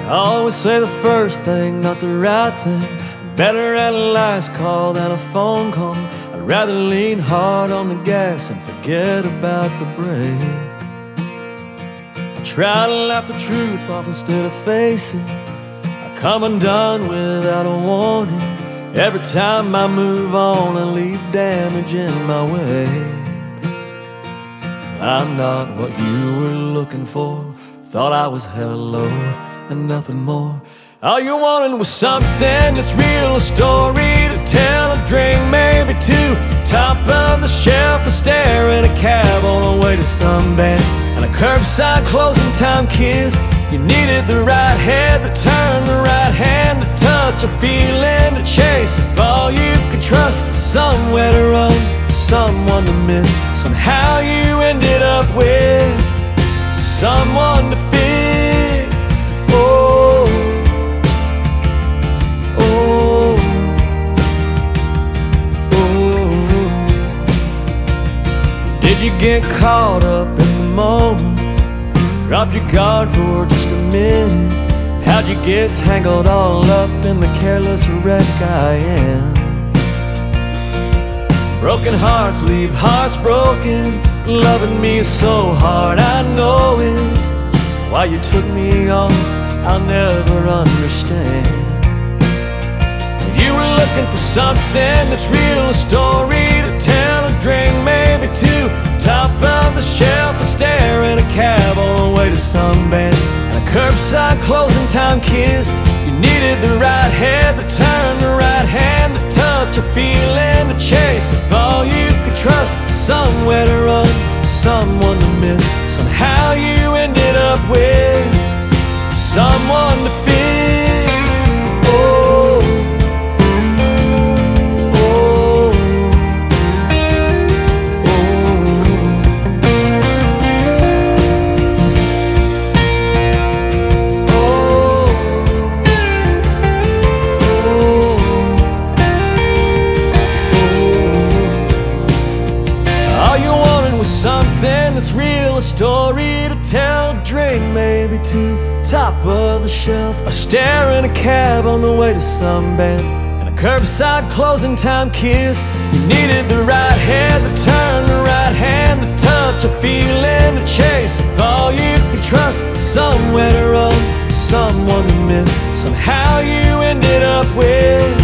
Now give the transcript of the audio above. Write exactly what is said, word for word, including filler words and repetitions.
I always say the first thing, not the right thing. Better at a last call than a phone call. I'd rather lean hard on the gas and forget about the brake. I try to laugh the truth off instead of face it. I come undone without a warning. Every time I move on, I leave damage in my wake. I'm not what you were looking for. Thought I was hello and nothing more. All you wanted was something that's real, a story to tell, a drink, maybe two. Top of the shelf, a stare in a cab on the way to some band, and a curbside closing time kiss. You needed the right head, the turn, the right hand, the touch, a feeling to chase. If all you could trust, somewhere to run, someone to miss. Somehow you ended up with someone to fix. Oh, oh, oh. Did you get caught up in the moment? Drop your guard for just a minute. How'd you get tangled all up in the careless wreck I am? Broken hearts leave hearts broken. Loving me so hard, I know it. Why you took me on, I'll never understand. You were looking for something that's real, a story to tell, a drink, maybe two. Top of the shelf, a stare in a cab on the way to some band, and a curbside closing time kiss. You needed the right head, the turn, the right hand, the touch, a feeling to chase. If all you could trust, somewhere to run, someone to miss. Somehow you ended up with someone to fix. Oh, oh, all you wanted was something that's real, a story to tell, drink, maybe two. Top of the shelf, a stare in a cab on the way to some band, and a curbside closing time kiss. You needed the right head, the turn, the right hand, the touch, a feeling to chase. If all you could trust, somewhere to run, someone to miss. Somehow you ended up with